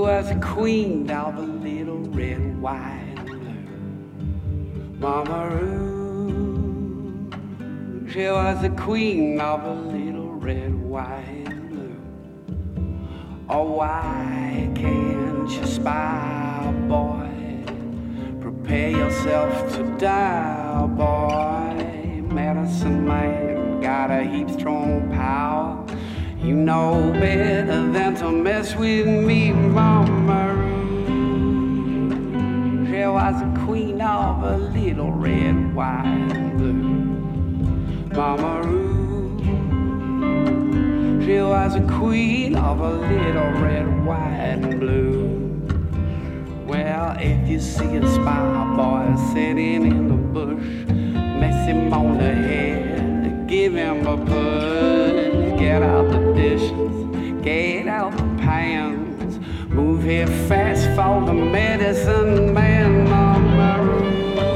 was a queen of a little red, white, and blue. Mama Rouge, she was the queen of a little red, white, and blue. Oh, why can't you spy, boy? Prepare yourself to die, boy. Medicine man got a heap strong power. You know better than to mess with me, Mama Rouge. She was the queen of a little red, white, and blue. Mama Rouge, she was the queen of a little red, white, and blue. Well, if you see a spy boy sitting in the bush, mess him on the head, give him a push. Get out the dishes, get out the pans, move here fast for the medicine man, Mama Rouge.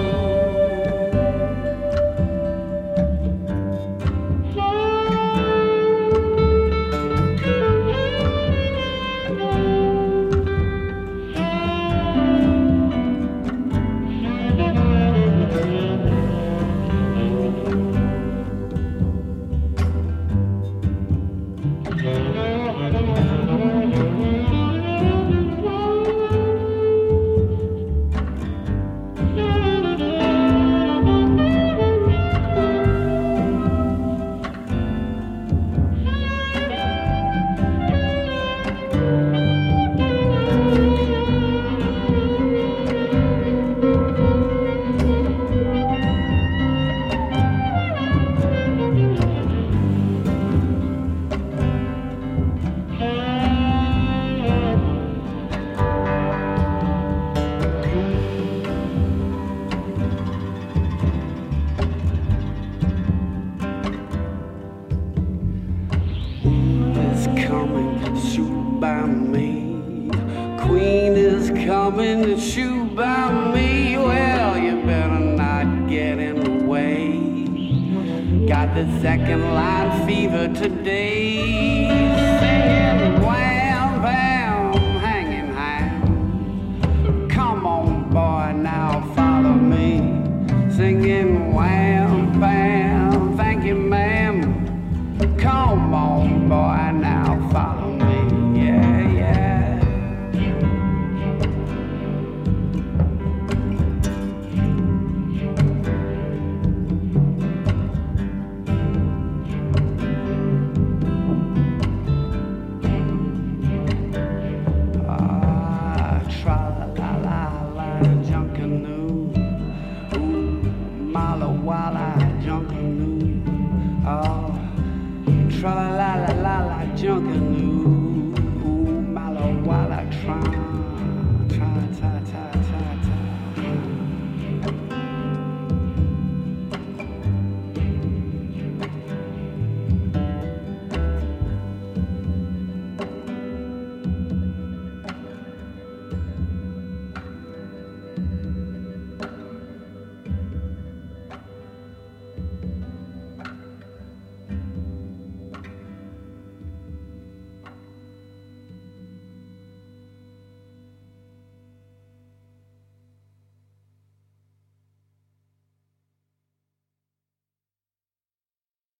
Coming to shoot by me, well, you better not get in the way. Got the second line fever today. Singing.